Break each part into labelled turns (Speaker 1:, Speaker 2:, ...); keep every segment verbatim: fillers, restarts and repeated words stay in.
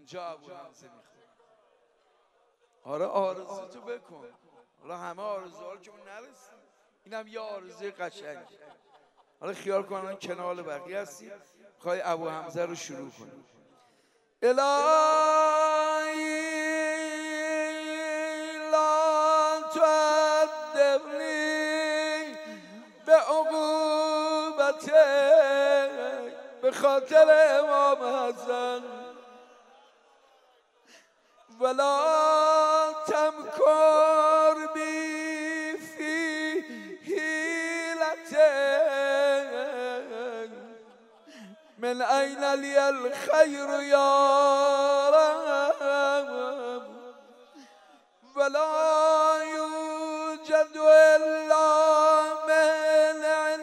Speaker 1: اونجا ابو حمزه میخونه. آره آرزو تو بکن. حالا همه آرزوها رو که اون نرسید، اینم یه آرزوی قشنگ. حالا خیال کنن کنال بقیه هستی، میخوای ابو حمزه رو شروع کنیم. الهی لا تعذبنی به عقوبتک به خاطر امام حسن، ولا تمکر بی فی حیلتک من این لی الخیر یا رب، ولا یوجد الا من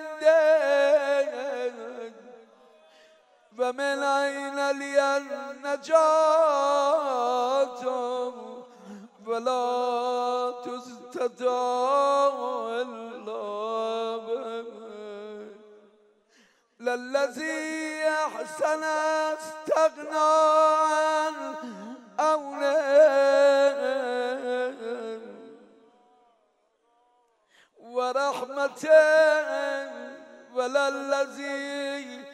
Speaker 1: عندک و من این لی النجات ولا تستطاع الا بک للذی احسن استغنا عن اولاد و رحمت وللذی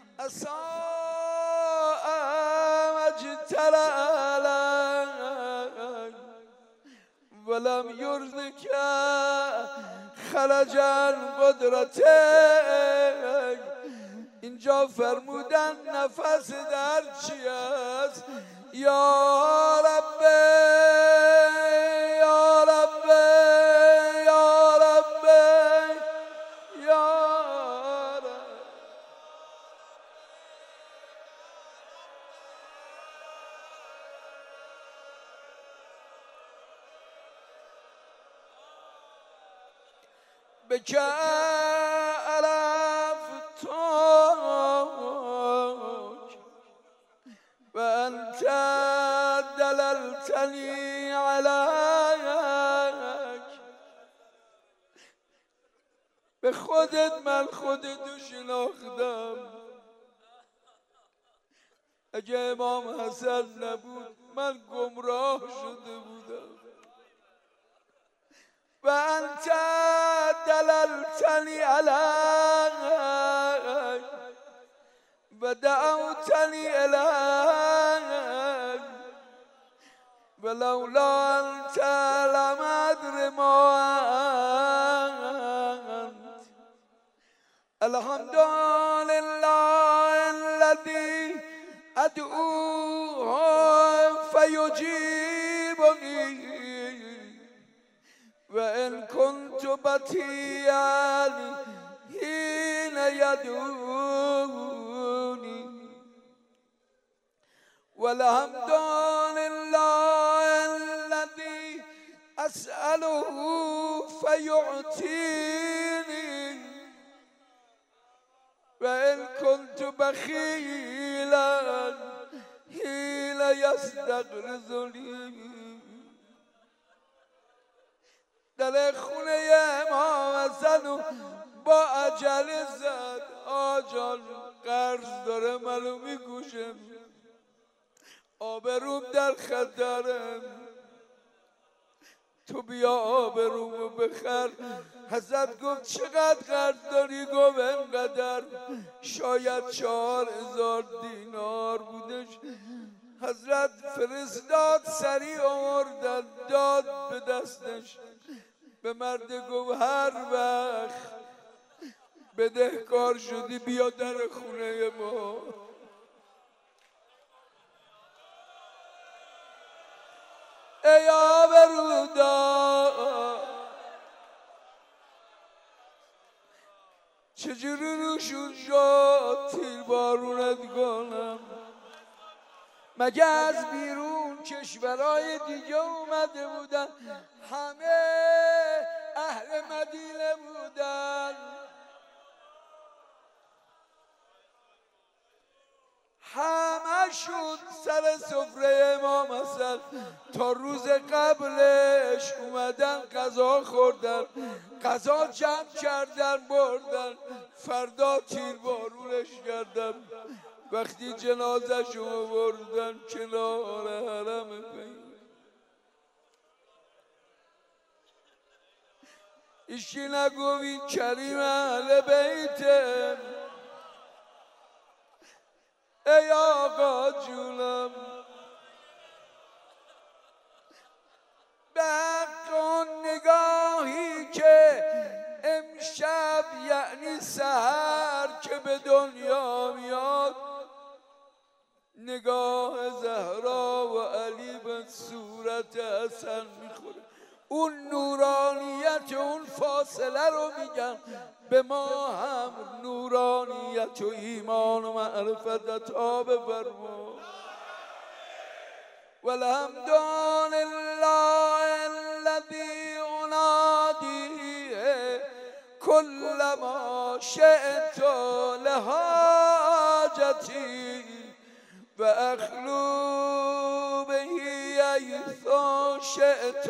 Speaker 1: اساء واجترأ عليك ولم يرزق خرجا قدرتك. اینجا فرمودن نفس در چی است؟ یا رب یا رب یا رب یا رب. بک و انت دللتنی علیک، به خودت من خودتو شناختم. اگه امام حسن نبود من گمراه شده بودم. و انت دللتنی علیک و دعوتنی الیک ولولا انت لم ادر ما انت. الحمد لله الذي ادعوه فيجيبني و ان كنت بطيئا حين يدعوني والحمد لله الذي أسأله فيعطيني وإن كنت بخيلا حين يستغرزني. در خونه امام حسن با عجله زد. آجان قرض داره منو میکشه، آبروم در خطرم، تو بیا آبرومو بخر. حضرت گفت چقدر قرض داری؟ گفت انقدر. شاید چهار هزار دینار بودش. حضرت فرستاد سریع آوردن داد به دستش. به مرد گفت هر وقت بدهکار شدی بیا در خونه ما. ای آبرودار چجوری روشون شد تیر بارونت کنم؟ مگه از بیرون کشورهای دیگه اومده بودن؟ همه اهل مدینه بودن. همشون سر سفره امام حسن تا روز قبلش اومدن غذا خوردن، غذا جمع کردن بردن، فردا تیر بارونش کردن. وقتی جنازه شو بردن کنار حرم پیغمبر ایشی نگوی کریم اهل بیته ای آقا جونم به حق اون نگاهی که امشب یعنی سحر که به دنیا میاد نگاه زهرا و علی به صورت حسن میخوره اون نورانیت اون فاصله رو میگم به ما هم نورانیت و ایمان و معرفت عطا بفرما والحمد لله الذي اناديه كل ما شئت لحاجتي واخلو به حيث شئت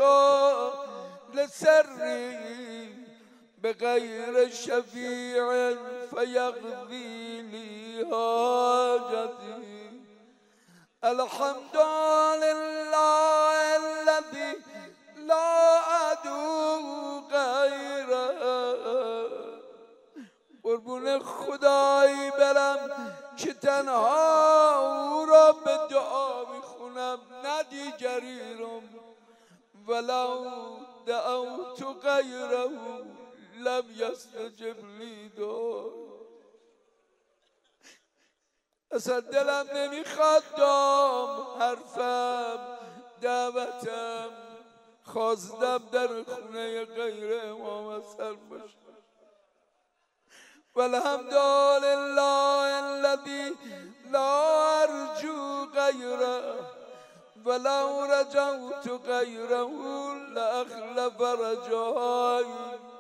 Speaker 1: لسري بغير شفيع فيقضي لي حاجتي الحمد لله الذي لا ادعو غیره قربون خدایی برم که تنها او را به دعا میخونم نه دیگری رو ولو دعوت غیره لم یستجب لی دعا اصلا دلم نمیخواد دام حرفم دعوتم خواستم در خونه غیر امام حسن باشم والحمد لله الذي لا ارجو غیره ولو رجوت غیره لاخلف رجایی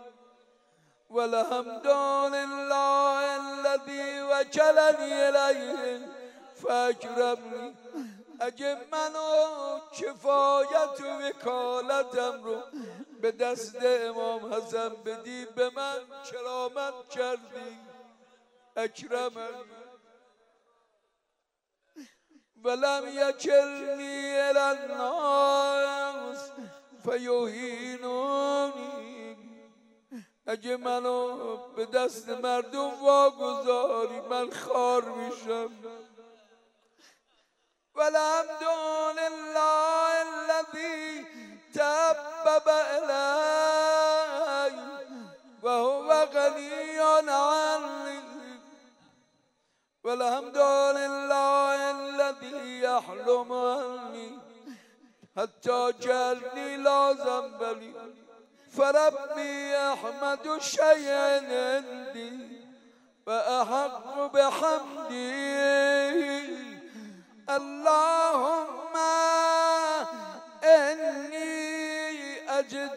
Speaker 1: والحمد لله الذي وكلني الیه فاکرمنی اگه منو کفایت و وکالتم رو به دست امام حسن بدی به من کرامت کردی اکرمنی ولم یکلنی الی الناس فیهینونی اگه منو به دست مردم واگذاری من خار میشم والحمد لله الذي تحبب إلي وهو غني عني والحمد لله الذي يحلم عني حتى جعلني لا ذنب لي فربي أحمد شيئا عندي وأحق بحمدي اللهم إني أجد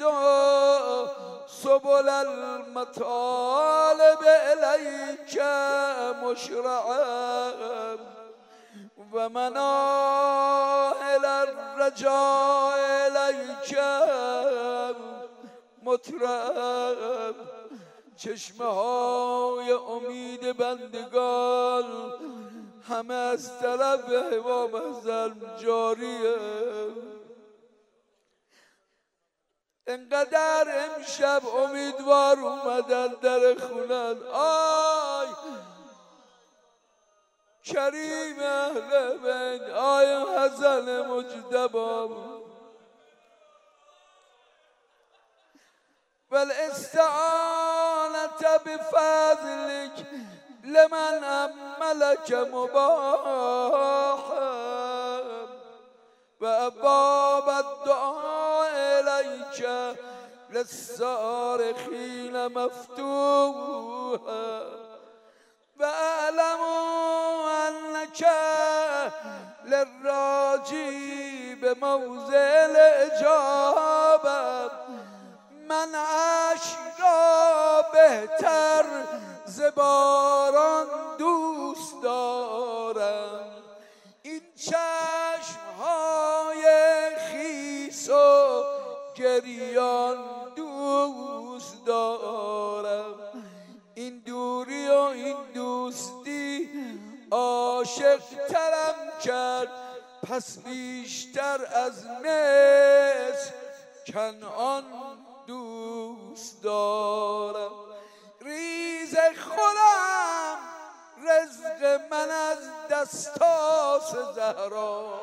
Speaker 1: سبل المطالب إليك مشرعا ومناهل الرجاء إليك مطرعا چشمه های امید بندگان همه از طرف امام حسن جاریه انقدر امشب امیدوار اومدن در خونن آی کریم اهل بیت آی حسن مجتبی والاستعانة بفضلك لمن أملك مباحا وأبواب الدعاء إليك للصارخين مفتوحا وأعلم أنك للراجي بموضع الإجابة من عشق را بهتر زباران دوست دارم این چشمهای خیس و گریان دوست دارم این دوری و این دوستی عاشق ترم کرد پس بیشتر از مصر کنعان دوست دارم. ریز خورم رزق من از دستاس زهرا،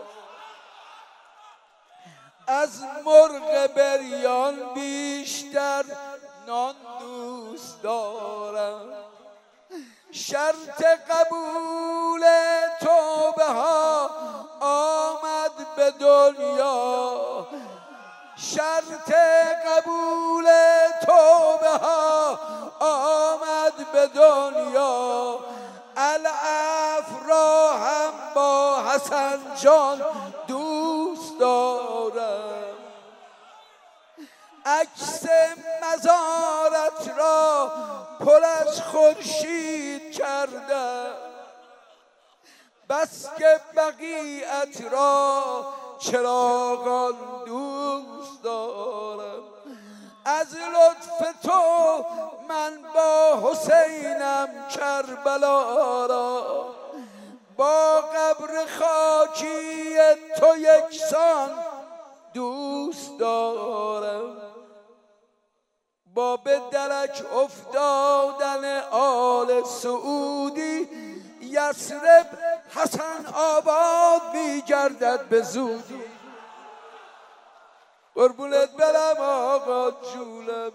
Speaker 1: از مرغ بریان بیشتر نان دوست دارم. شرط قبول توبه ها آمد به دنیا، شرط قبول توبه ها آمد به دنیا. العفو را هم با حسن جان دوست دارم. عکس مزارت را پر از خورشید کردم، بس که بقیعت را چراغان دوست دارم. از لطف تو من با حسینم کربلا را، با قبر خاکی تو یکسان دوست دارم. با به درک افتادن آل سعودی یثرب حسن آباد می گردد به زودی. قربونت برم آقا جونم.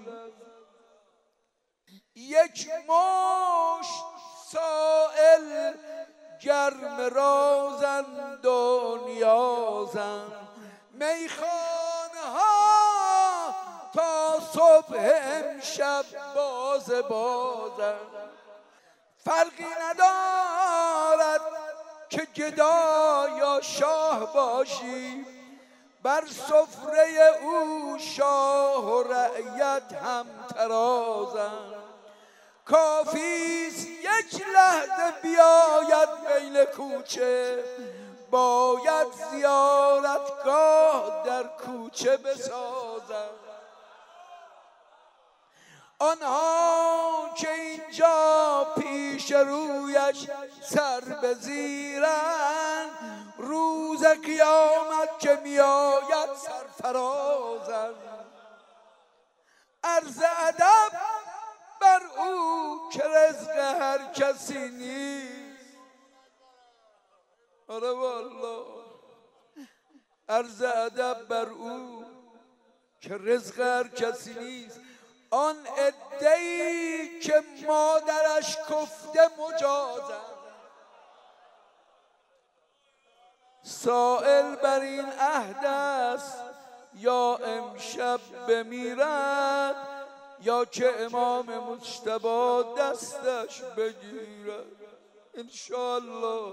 Speaker 1: یک مشت سائل گرم رازند و نیازند، میخانه ها تا صبح امشب باز بازند. فرقی ندارد که گدا یا شاه باشی، بر سفره او شاه و رعیت هم ترازند. کافیست یک لحظه بیاید بین کوچه، باید زیارتگاه در کوچه بسازند. آنها که اینجا پیش رویش سر بزیرند، روز قیامت که میآید سرفرازند. عرض ادب بر او که رزق هر کسی نیست. آره والله عرض ادب بر او که رزق هر کسی نیست. آن عده‌ای که مادرش کفته مجازند، سائل بر این عهد است یا امشب بمیرد یا که امام مجتبی دستش بگیرد انشاءالله.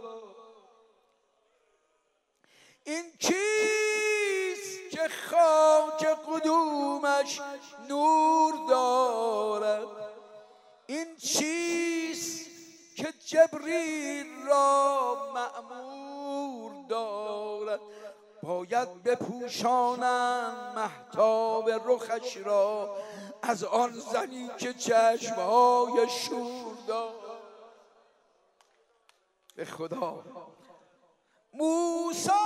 Speaker 1: این کیست که خاک قدومش نور دارد؟ این چیست که جبریل را مأمور دارد؟ باید بپوشانند مهتاب رخش را از آن زنی که چشمهای شور دارد. به خدا موسی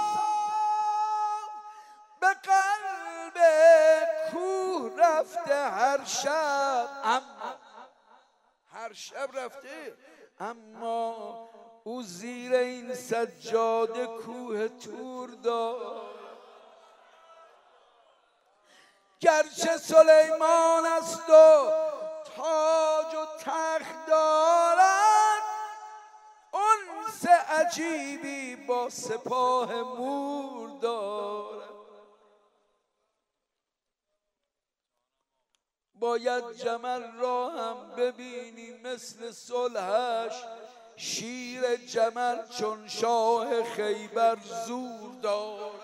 Speaker 1: به قلب کوه رفته هر شب، اما هر شب رفته اما او زیر این سجاده کوه طور دارد. گرچه سلیمان است و تاج و تخت دارد، انس عجیبی با سپاه مور دارد. باید جمل را هم ببینی مثل صلحش، شیر جمل چون شاه خیبر زور دارد.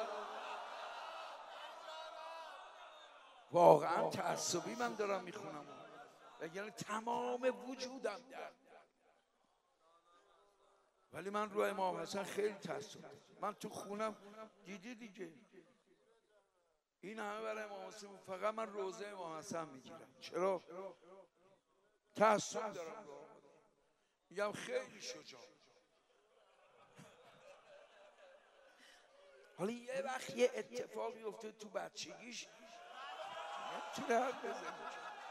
Speaker 1: واقعا تعصبی من دارم میخونم، یعنی تمام وجودم درد، ولی من رو امام حسن خیلی تعصب. من تو خونم دیدی دیگه این همه برای امام حسن، فقط من روزه امام حسن میگیرم. چرا؟ تعصب دارم. میگم خیلی شجاع، حالا یه وقت یه اتفاقی افتاد تو بچگیش نمیتونه حرف بزنه.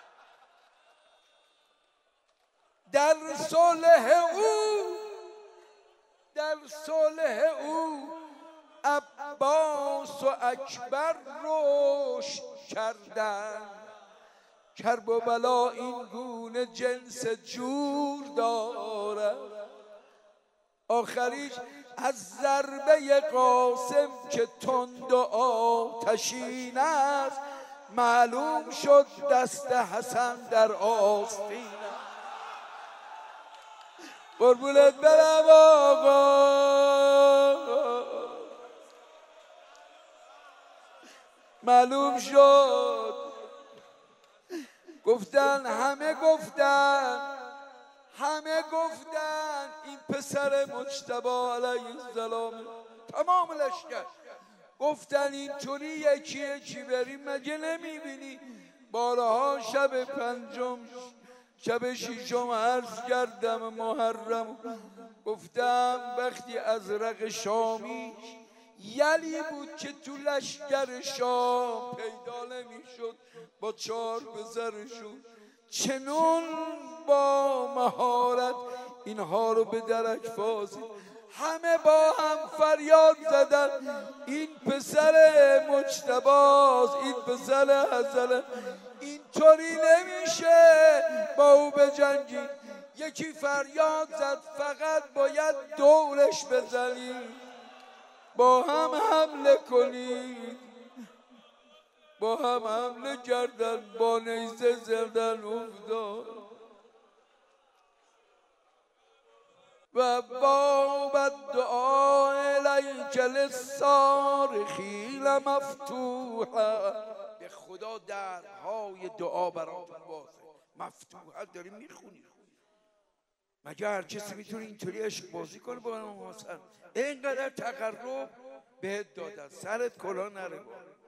Speaker 1: در صلح او در صلح او عباس و اکبر رشد کردن. کرب و بلا این گونه جنس جور دارد. آخریش از ضربه قاسم که تند و آتشین است معلوم شد دست حسن در آستین. قربونت برم آقا. معلوم شد. گفتن همه گفتن همه گفتن این پسر مجتبی علیه السلام. تمام لشکر گفتن اینطوری یکی یکی بریم. مگه نمیبینی بارها شب پنجم شب شیشم عرض کردم محرم، گفتم وقتی ازرق شامی یلی بود که تو لشکر شام پیدا نمیشد با چار پسرشون، چنون با مهارت اینها رو به درک فازی همه با هم فریاد زدن این پسر مجتباست، این پسر حسن، اینطوری نمیشه با او بجنگی. یکی فریاد زد فقط باید دورش بزنید، با هم حمله کنید. با هم حمله کردن، با نیزه زدن افتاد و باب الدعاء الیک للصارخین مفتوحا. به خدا درهای دعا براتون بازه مفتوحه. داری میخونی مگه هر کسی میتونه اینطوری عشق بازی کنه با امام حسن؟ اینقدر تقرب بهت دادن سرت کلا نره.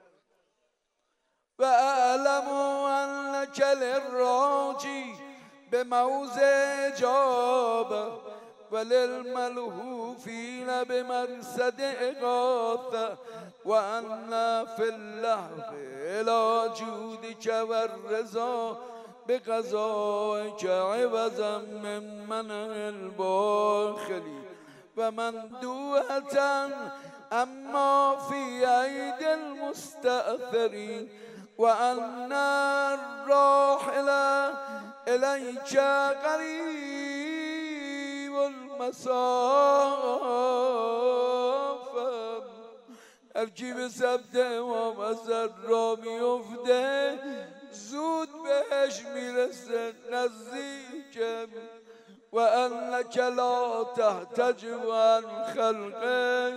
Speaker 1: و اعلموا انک للراجی به موضع اجابه و للملهوفین به مرصد اغاثه و ان فی اللحظ الی جودک و الرضا به قضایک عوضا من منع الباخلی و مندوحة اما فی عید المستأثرین و ان الراحل الیک قریب المسافه. هر کی به سمت امام حسن را میفته زود بهش میرسه، نزدیکه. و انک لا تحتجب عن خلقه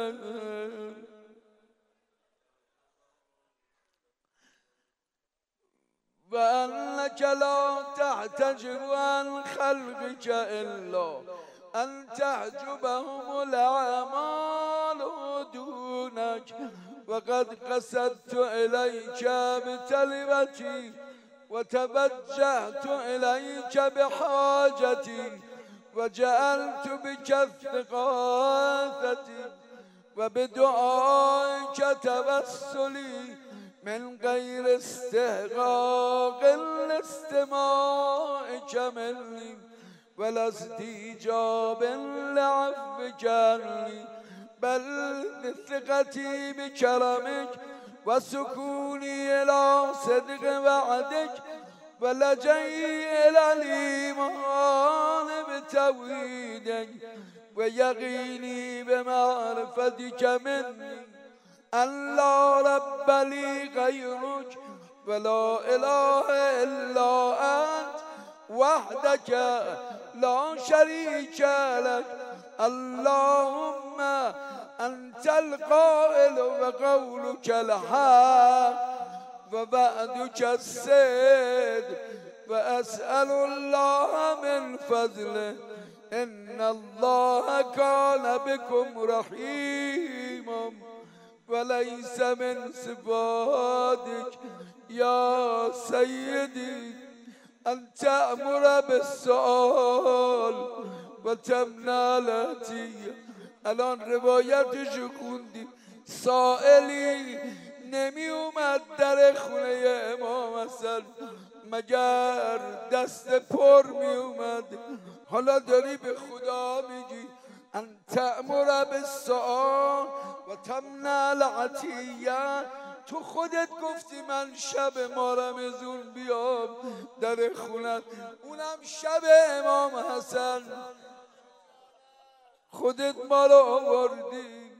Speaker 1: و انک لا تحتجب عن خلقك الا ان تحجبهم الاعمال دونك وقد قصدت الیک بطلبتی وتوجهت إليك بحاجتي وجعلت بك استغاثتي وبدعائك توسلي من غير استحقاق لاستماعك مني ولا استيجاب لعفوك عني بل لثقتي بكرمك وسكوني إلى صدق وعدك ولجئي إلى الإيمان بتوحيدك ويقيني بمعرفتك مني أن لا رب لي غيرك ولا إله إلا أنت وحدك لا شريك لك. اللهم أنت القائل وقولك الحق ووعدك الصدق وأسأل الله من فضله إن الله كان بكم رحيما وليس من صفاتك يا سيدي أن تأمر بالسؤال وتمنع العطية. الان روایتشو خوندیم سائلی نمی اومد در خونه امام حسن مگر دست پر می اومد. حالا داری به خدا میگی ان تأمر بالسعی و تمنع العطیه. تو خودت گفتی من شب ما رمضون بیام در خونت، اونم شب امام حسن خودت ما رو آوردی